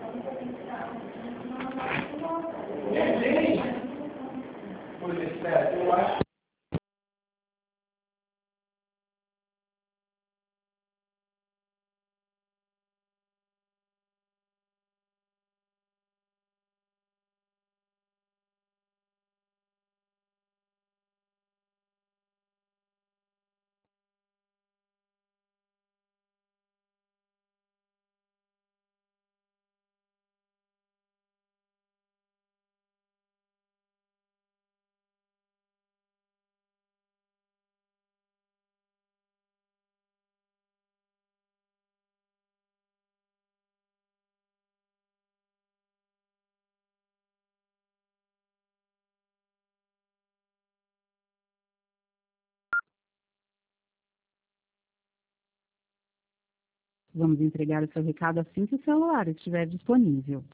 Pois é, eu acho. Vamos entregar o seu recado assim que o celular estiver disponível.